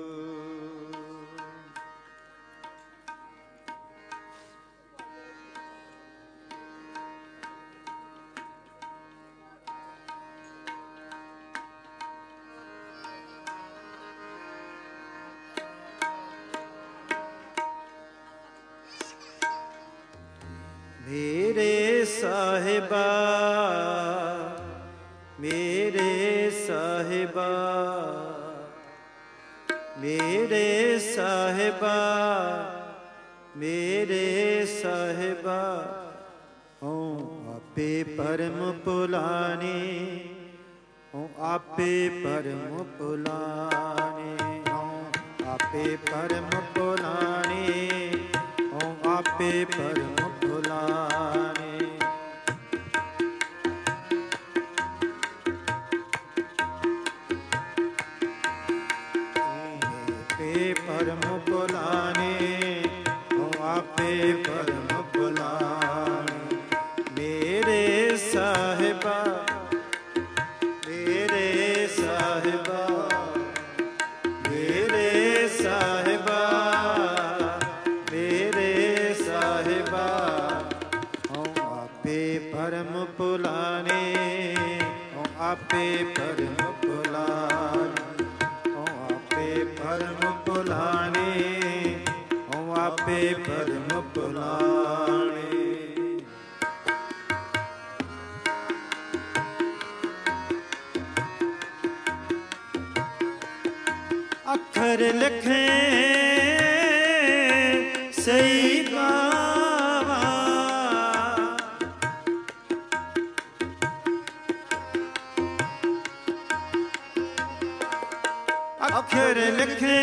ਮੇਰੇ ਸਾਹਿਬਾ, ਮੇਰੇ ਸਾਹਿਬਾ, ਮੇਰੇ ਸਾਹਿਬਾ, ਮੇਰੇ ਸਾਹਿਬਾ। ਹਉ ਆਪੇ ਪਰਮ ਪੁਲਾਣੇ, ਹਉ ਆਪੇ ਪਰਮ ਪੁਲਾਣੇ। ਹਉ ਆਪੇ ਪਰਮ ਪੁਲਾਣੇ, ਹਉ ਆਪੇ ਪਰਮ ਪੁਲਾਣੇ। ਭਰਮ ਭੁਲਾਣੇ, ਹਉ ਆਪੇ ਭਰਮ ਭੁਲਾਣੇ। ਮੇਰੇ ਸਾਹਿਬਾ ਮੇਰੇ ਸਾਹਿਬਾ ਮੇਰੇ ਸਾਹਿਬਾ ਮੇਰੇ ਸਾਹਿਬਾ, ਹਉ ਆਪੇ ਭਰਮ ਭੁਲਾਣੇ, ਹਉ ਆਪੇ ਭਰਮ ਭੁਲਾਣੇ, ਹਉ ਆਪੇ ਭਰਮ ਭੁਲਾਣੇ, ਹਉ ਆਪੇ ਭਰਮ ਭੁਲਾਣੇ। ਅੱਖਰ ਲਿਖੇ ਸਈ ਗਾਵਾ, ਅੱਖਰ ਲਿਖੇ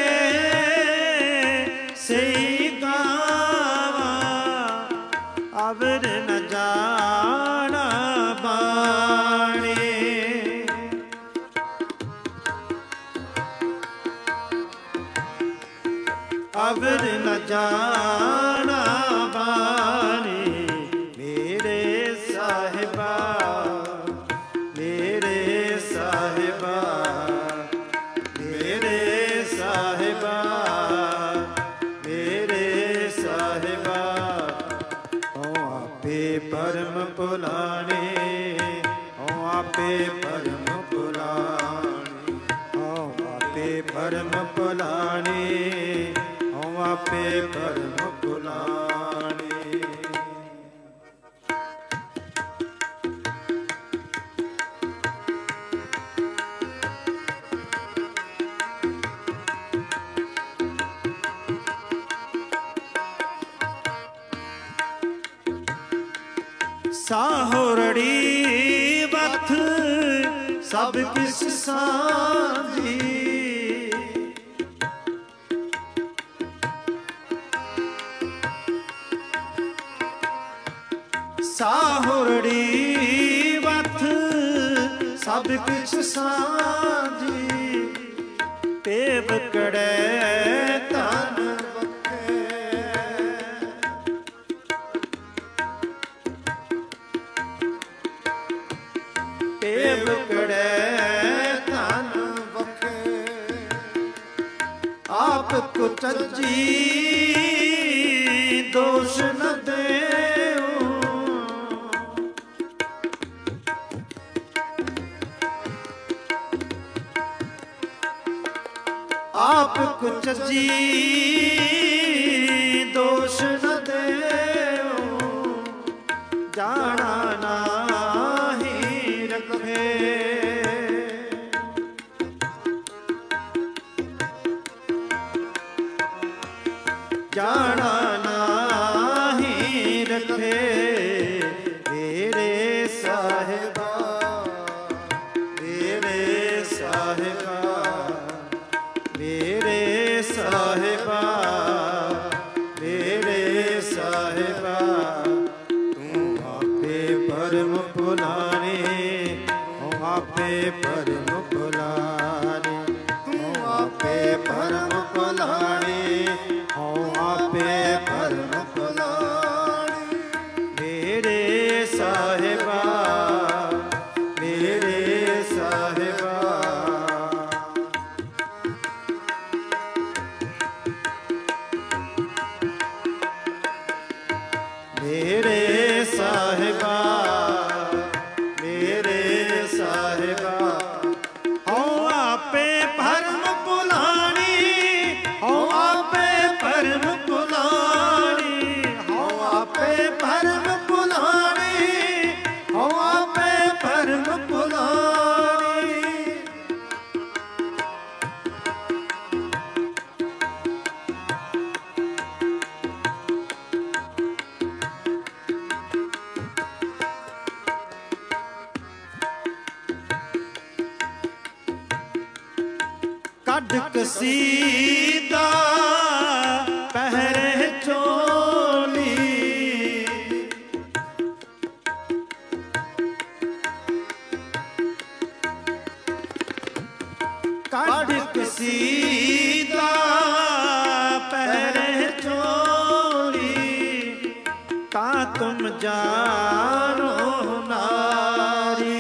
ਸਈ ਗਾਵਾ, ਅਵਰ ਨ ਜਾਣਾ ਬਾਣੀ। ਅਵਰ ਨ ਜਾਣਾ ਬਾਣੀ, ਮੇਰੇ ਸਾਹਿਬਾ ਮੇਰੇ ਸਾਹਿਬਾ ਮੇਰੇ ਸਾਹਿਬਾ ਮੇਰੇ ਸਾਹਿਬਾ, ਹਉ ਆਪੇ ਭਰਮ ਭੁਲਾਣੇ, ਹਉ ਆਪੇ ਭਰਮ ਭੁਲਾਣੇ, ਹਉ ਆਪੇ ਭਰਮ ਭੁਲਾਣੇ, ਹਉ ਆਪੇ ਭਰਮ ਭੁਲਾਣੇ। ਸਾਹੁਰੜੀ ਵਥ ਸਭ ਕਿਸ ਸਾਂਝੀ, ਸਾਹੁਰੜੀ ਵਥ ਸਭ ਕਿਛ ਸਾਂਝੀ, ਟੇਬ ਕੜੈ ਧਨ ਬਖੇ, ਟੇਬ ਕੜੈ ਧਨ ਬਖੇ, ਆਪ ਕੋ ਚੱਜੀ ਦੋਸ਼ ਨ ਦੇਉ, ਆਪ ਕੁਛ ਜੀ ਦੋਸ਼ ਨ ਦੇਉ, ਜਾਣਾ ਨਾਹੀ ਰਖੇ। ਜਾਣਾ ਨਾਹੀ ਰਖੇ, ਮੇਰੇ ਸਾਹਿਬਾ ਮੇਰੇ ਸਾਹਿਬਾ ਮੇਰੇ ਸਾਹਿਬਾ ਮੇਰੇ ਸਾਹਿਬਾ, ਤੂੰ ਆਪੇ ਭਰਮ ਭੁਲਾਣੇ, ਹਉ ਆਪੇ ਭਰਮ ਭੁਲਾਣੇ, ਤੂੰ ਆਪੇ ਭਰਮ ਭੁਲਾਣੇ, ਹਉ ਆਪੇ ਭਰਮ ਭੁਲਾਣੇ। ਮੇਰੇ ਸਾਹਿਬਾ ਮੇਰੇ ਸਾਹਿਬਾ ਮੇਰੇ ਸਾਹਿਬਾ ਮੇਰੇ ਸਾਹਿਬਾ, ਹਉ ਆਪੇ ਭਰਮ ਭੁਲਾਣੀ, ਹਉ ਆਪੇ ਭਰਮ ਭੁਲਾਣੀ, ਹਉ ਆਪੇ ਭਰਮ ਭੁਲਾਣੀ, ਹਉ ਆਪੇ ਭਰਮ ਭੁਲਾਣੀ। ਕੱਢ ਕਸੀਦਾ ਪਹਿਰੇ ਚੋਲੀ, ਕੱਢ ਕਸੀਦਾ ਜਾਣੋ ਨਾਰੀ।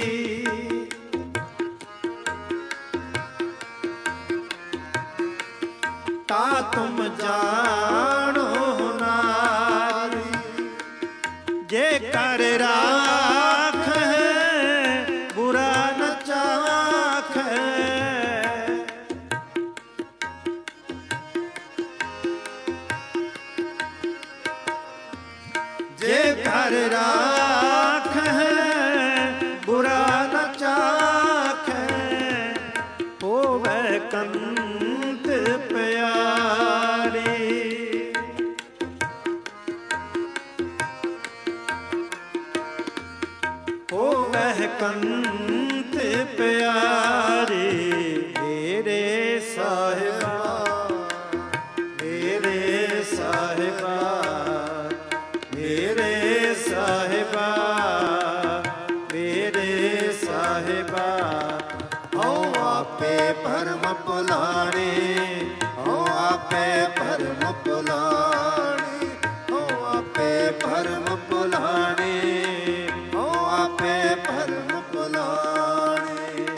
ਤਾ ਤੁਮ ਜਾਣੋ ਨਾਰੀ, ਜੇ ਕਰ ਰਾਖ ਬੁਰਾ ਨ ਚਾਖੈ। ਜੇ ਕਰ ਰਾਖ ਬੁਰਾ ਨ ਚਾਖੈ, ਹੋਵੈ ਕੰਤ ਪਿਆਰੀ। ਹੋਵੈ ਕੰਤ ਪਿਆਰੀ। ਮੇਰੇ ਸਾਹਿਬਾ, ਮੇਰੇ ਸਾਹਿਬਾ, ਮੇਰੇ ਸਾਹਿਬਾ, ਮੇਰੇ ਸਾਹਿਬਾ, ਹਉ ਆਪੇ ਭਰਮ ਭੁਲਾਣੇ, ਹਉ ਆਪੇ ਭਰਮ ਭੁਲਾਣੇ, ਹਉ ਆਪੇ ਭਰਮ ਭੁਲਾਣੇ, ਹਉ ਆਪੇ ਭਰਮ ਭੁਲਾਣੇ।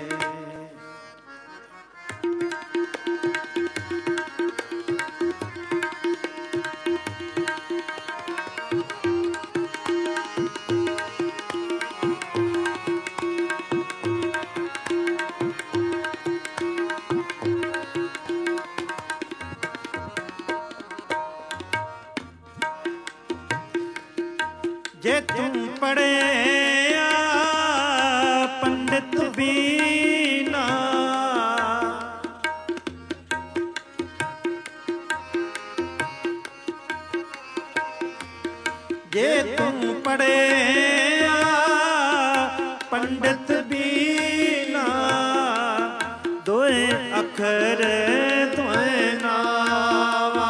ਜੇ ਤੂੰ ਪੜ੍ਹਿਆ ਪੰਡਿਤ ਬੀਨਾ, ਜੇ ਤੂੰ ਪੜ੍ਹਿਆ ਪੰਡਿਤ ਬੀਨਾ, ਦੋਏ ਅੱਖਰ ਦੋਏ ਨਾਵਾ।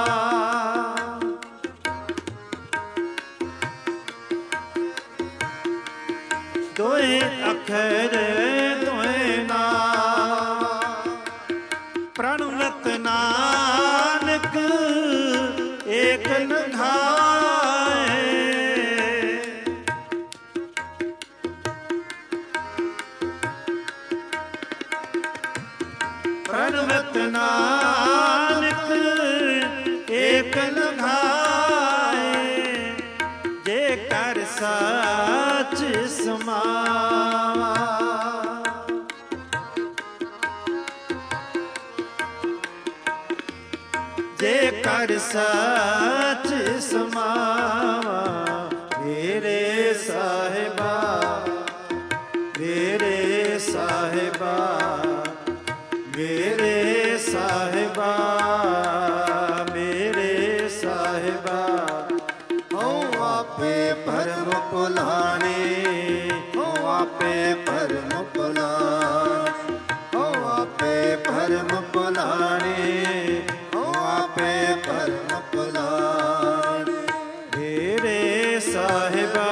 ਦੋਏ ਅੱਖਰ ਦੋਏ ਨਾਵਾ, ਪ੍ਰਣਵਤ ਨਾਨਕ ਏਕ ਨਘਾਏ। ਪ੍ਰਣਵਤ ਨਾਨਕ ਏਕ ਨਘਾਏ, ਜੇ ਕਰ ਸਾਚ ਸਮਾਵਾ। ਜੇ ਕਰ ਸਾਚ ਸਮਾਵਾ। ਮੇਰੇ ਸਾਹਿਬਾ, ਮੇਰੇ ਸਾਹਿਬਾ, ਮੇਰੇ ਸਾਹਿਬਾ, ਮੇਰੇ ਸਾਹਿਬਾ, ਹਉ ਆਪੇ ਭਰਮ ਭੁਲਾਣੇ, ਹਉ ਆਪੇ ਭਰਮ ਭੁਲਾਣੇ, ਹਉ ਆਪੇ ਭਰਮ ਭੁਲਾਣੇ, ਹਉ ਆਪੇ ਭਰਮ ਭੁਲਾਣੇ। ਮੇਰੇ ਸਾਹਿਬਾ,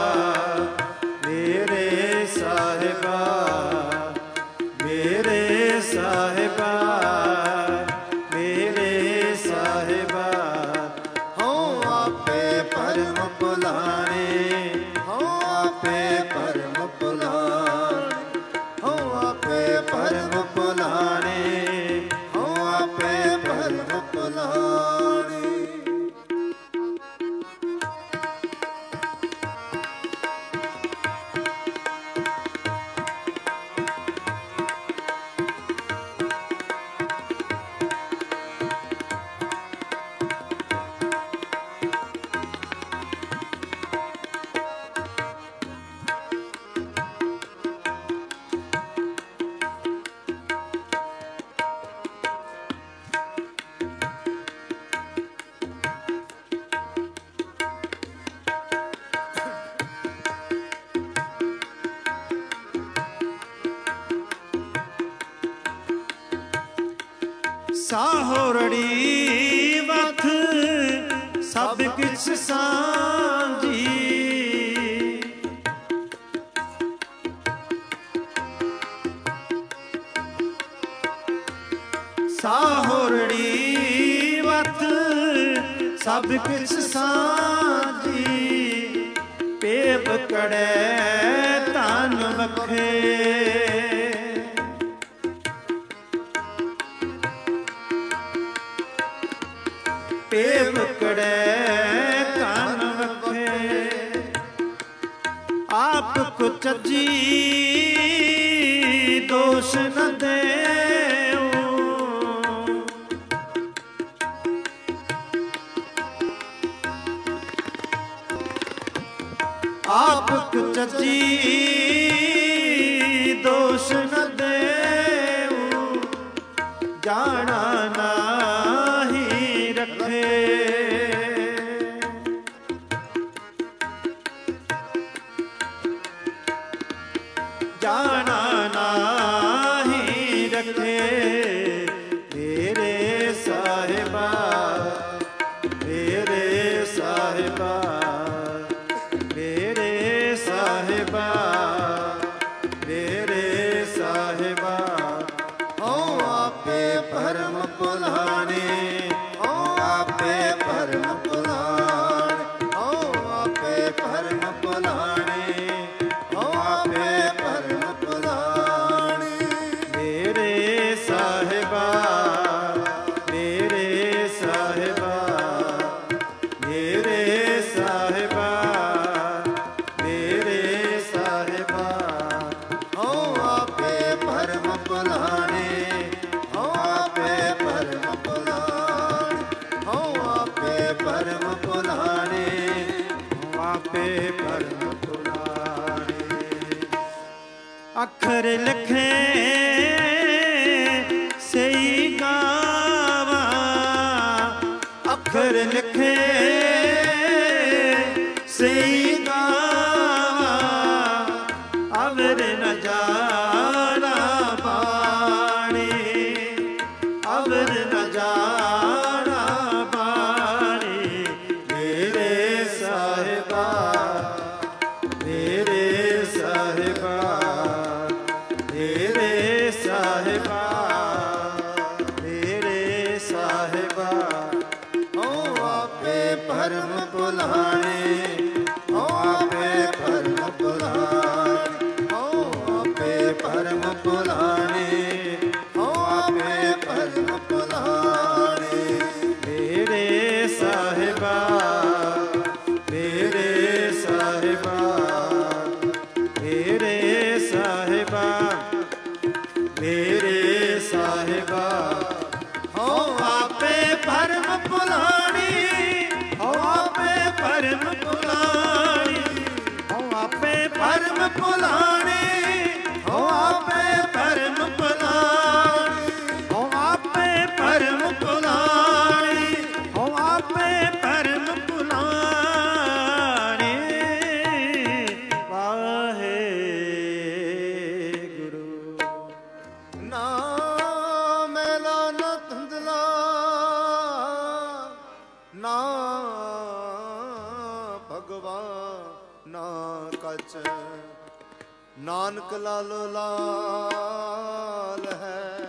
ਮੇਰੇ ਸਾਹਿਬਾ, ਮੇਰੇ ਸਾਹਿਬਾ, ਮੇਰੇ ਸਾਹਿਬਾ, ਹਉ ਆਪੇ ਭਰਮ ਭੁਲਾਣੇ, ਹਉ ਆਪੇ ਭਰਮ ਭੁਲਾਣੇ, ਹਉ ਆਪੇ ਭਰਮ ਭੁਲਾਣੇ, ਹਉ ਆਪੇ ਭਰਮ ਭੁਲਾਣੇ। ਸਾਹੋਰੜੀ ਵਥ ਸਭ ਕਿਛ ਸਾਂਝੀ, ਸਾਹੋਰੜੀ ਵਥ ਸਭ ਕਿਛ ਸਾਂਝੀ, ਪੇਵ ਕੜੈ ਧਨ ਵਖੇ ਪੇਵ ਕੜੈ ਧਨ ਵਖੇ ਆਪ ਕੋ ਚੱਜੀ ਦੋਸ਼ ਨ ਦੇਉ ਆਪ ਕੋ ਚੱਜੀ ਦੋਸ਼ ਨ ਦੇਉ ਜਾਣਾ ਨਾਹੀ ਰੱਖੇ ਜਾਣਾ ਨਾਹੀ ਰੱਖੇ ਮੇਰੇ ਸਾਹਿਬਾ ਮੇਰੇ ਸਾਹਿਬਾ ਮੇਰੇ ਸਾਹਿਬਾ ਮੇਰੇ ਸਾਹਿਬਾ ਓ ਆਪੇ ਭਰਮ ਭੁਲਾਣੇ ਓ ਆਪੇ ਭਰਮ ਭੁਲਾਣੇ ਓ ਆਪੇ ਭਰਮ ਭੁਲਾਣੇ ਓ ਆਪੇ ਭਰਮ ਭੁਲਾਣੇ ਮੇਰੇ ਸਾਹਿਬਾ ਮੇਰੇ ਸਾਹਿਬਾ ਮੇਰੇ ਸਾਹਿਬਾ ਮੇਰੇ ਸਾਹਿਬਾ ਓ ਆਪੇ ਭਰਮ ਭੁਲਾਣੇ ਓ ਆਪੇ ਭਰਮ ਭੁਲਾਣੇ ਓ ਆਪੇ ਭਰਮ ਭੁਲਾਣੇ ਓ ਆਪੇ ਭਰਮ ਭੁਲਾਣੇ ਅੱਖਰ ਲਿਖੇ ਸਈ ਗਾਵਾ ਅੱਖਰ ਲਿਖੇ ਸਈ ਗਾਵਾ ਅਵਰ ਨ ਜਾਣਾ ਬਾਣੀ ਅਵਰ ਨ ਜਾਣਾ ਬਾਣੀ ਮੇਰੇ ਸਾਹਿਬਾ ਮੇਰੇ ਸਾਹਿਬਾ ਮੇਰੇ ਸਾਹਿਬਾ ਮੇਰੇ ਸਾਹਿਬਾ ਓ ਆਪੇ ਭਰਮ ਭੁਲਾਣੇ ਓ ਆਪੇ ਭਰਮ ਭੁਲਾਣੇ ਓ ਆਪੇ ਭਰਮ ਭੁਲਾਣੇ ਓ ਆਪੇ ਭਰਮ ਭੁਲਾਣੇ ਮੇਰੇ ਸਾਹਿਬਾ ਮੇਰੇ ਸਾਹਿਬਾ ਮੇਰੇ ਸਾਹਿਬਾ ਮੇਰੇ ਸਾਹਿਬਾ ਹੋ ਆਪੇ ਭਰਮ ਭੁਲਾਣੀ ਹੋ ਆਪੇ ਭਰਮ ਭੁਲਾਣੀ ਹੋ ਆਪੇ ਭਰਮ ਭੁਲਾਣੀ ਹੋ ਆਪੇ ਭਰਮ ਭੁਲਾਣੀ ਹੋ ਆਪੇ ਭਰਮ ਭੁਲਾਣੀ ਹੋ ਆਪੇ ਭਰਮ ਭੁਲਾਣੀ ਵਾਹਿਗੁਰੂ ਨਾ ਮੈਲਾ ਨਾ ਧੁੰਦਲਾ ਨਾ ਭਗਵਾਨ ਨਾ ਕਛ ਨਾਨਕ ਲਾਲੋ ਲਾਲ ਹੈ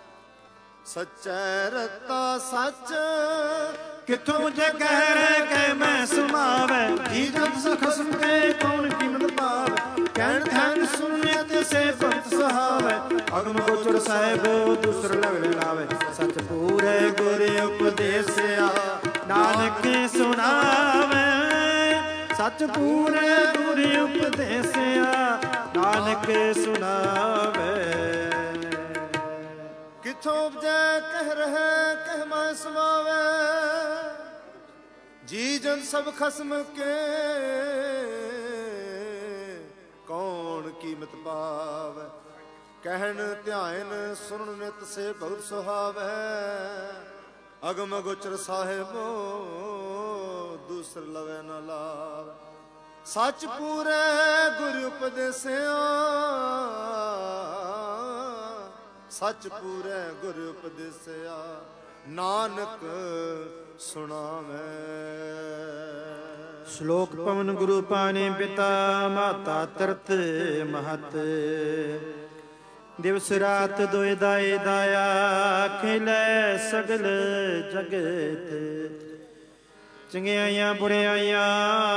ਸੱਚੈ ਰਤਾ ਸੱਚ ਕਿਥੋਂ ਜੇ ਕਹਿ ਰਹਿ ਕੇ ਮੈਂ ਸੁਣਾਵੇ ਜੀ ਜਬ ਸਖਸਮ ਕੇ ਕੌਣ ਕੀਮਤ ਪਾਵੇ ਕਹਿਣ ਥੈਨ ਸੁਣਨੇ ਤੇ ਸੇ ਭਗਤ ਸਹਾਵੇ ਅਗਮ ਗੋਚਰ ਸਾਹਿਬ ਦੂਸਰ ਲਗੜ ਲਾਵੇ ਸੱਚ ਪੂਰੇ ਗੁਰ ਉਪਦੇਸਿਆ ਨਾਨਕ ਸੁਣਾਵੇ ਸੱਚ ਪੂਰੇ ਗੁਰ ਉਪਦੇਸਿਆ ਨਾਨਕ ਸੁਣਾਵੇ ਕਿਥੋਂ ਉਪਜੈ ਕਹਿ ਰਹੇ ਕਹਿ ਮੈਂ ਸੁਣਾਵੇ ਜੀ ਜਨ ਸਭ ਖਸਮ ਕੇ ਕੌਣ ਕੀਮਤ ਪਾਵੇ ਕਹਿਣ ਧਿਆਨ ਸੁਣਨ ਨਿਤ ਸੇ ਬਹੁਤ ਸੁਹਾਵੇ ਅਗਮ ਗੋਚਰ ਸਾਹਿਬੋ ਦੂਸਰ ਲਵੇ ਨ ਲਾਵੇ ਸੱਚ ਪੂਰੇ ਗੁਰ ਉਪਦੇਸਿਆ ਸੱਚ ਪੂਰੇ ਗੁਰ ਉਪਦੇਸਿਆ ਨਾਨਕ ਸੁਣਾਵੇ ਸ਼ਲੋਕ ਪਵਨ ਗੁਰੂ ਪਾਣੀ ਪਿਤਾ ਮਾਤਾ ਤਰਤ ਮਹਤ ਦਿਵਸ ਰਾਤ ਦੋਇ ਦਾਏ ਦਾਇਆ ਖਿਲੇ ਸਗਲ ਜਗਤ ਚੰਗਿਆਈਆਂ ਬੁਰਿਆਈਆਂ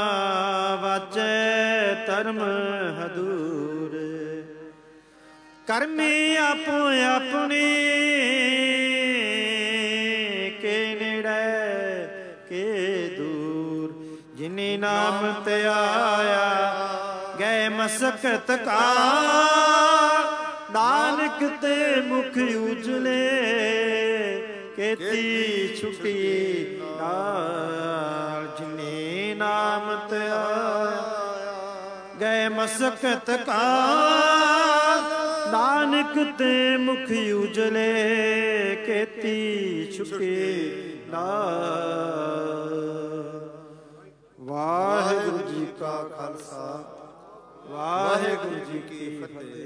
ਵਾਚੈ ਧਰਮ ਹਦੂਰ। ਕਰਮੀ ਆਪੋ ਆਪਣੀ ਕੇ ਨੇੜੇ ਕੇ ਦੂਰ। ਜਿਨੀ ਨਾਮ ਤੇ ਆਇਆ ਗਏ ਮਸਕਤ ਕਾ। ਨਾਨਕ ਤੇ ਮੁਖ ਉਜਲੇ ਕੀਤੀ ਛੁਟੀ ਨਾਲ। ਜਿਨੇ ਨਾਮ ਤੇ ਆਇਆ ਗਏ ਮਸਕਤ ਕਾ। ਨਾਨਕ ਤੇ ਮੁਖ ਉਜਲੇ ਕੀਤੀ ਛੁਟੀ ਨਾਲ। ਵਾਹਿਗੁਰੂ ਜੀ ਕਾ ਖਾਲਸਾ ਵਾਹਿਗੁਰੂ ਜੀ ਕੀ ਫਤਿਹ।